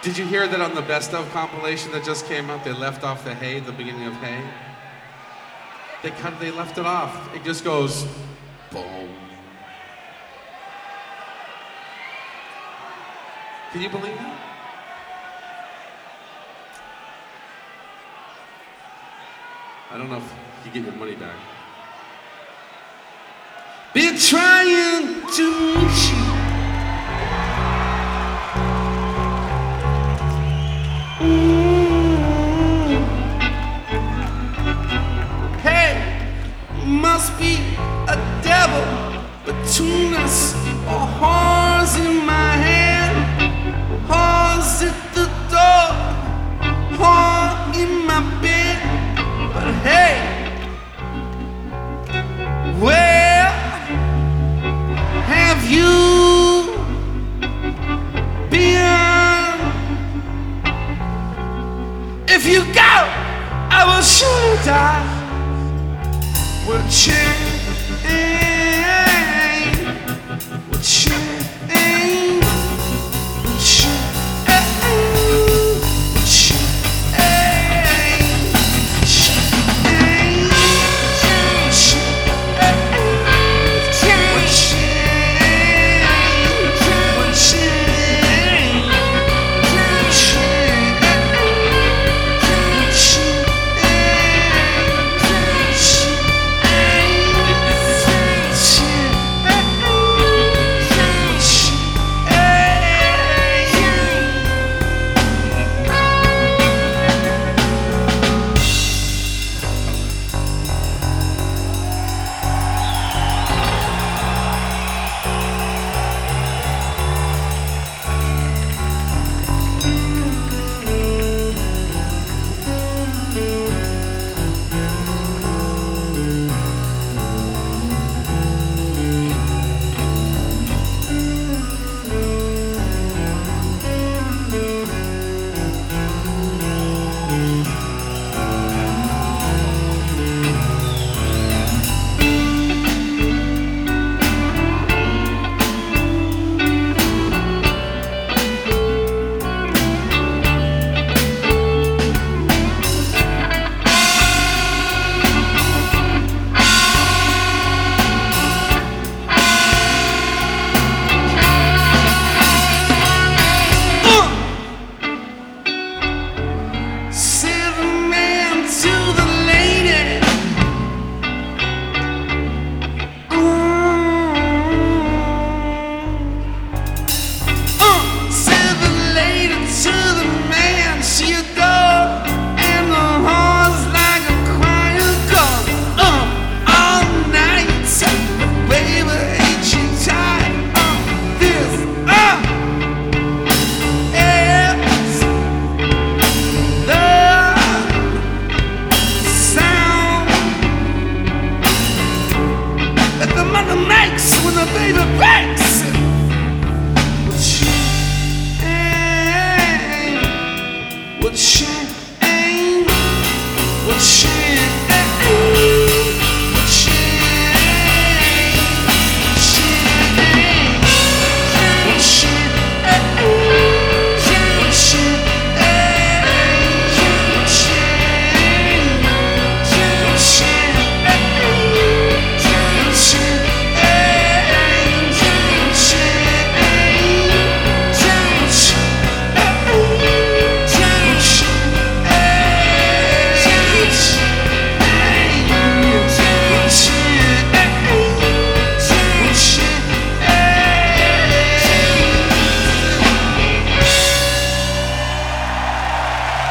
Did you hear that on the Best Of compilation that just came out, they left off the Hey, the beginning of Hey? They left it off. It just goes, boom. Can you believe that? I don't know if you get your money back. Been trying to reach you. Hey, must be a devil between us, or horns in my hand, horns at the door, horn in my bed. But hey, where have you been? If you go, I will surely die. We'll change.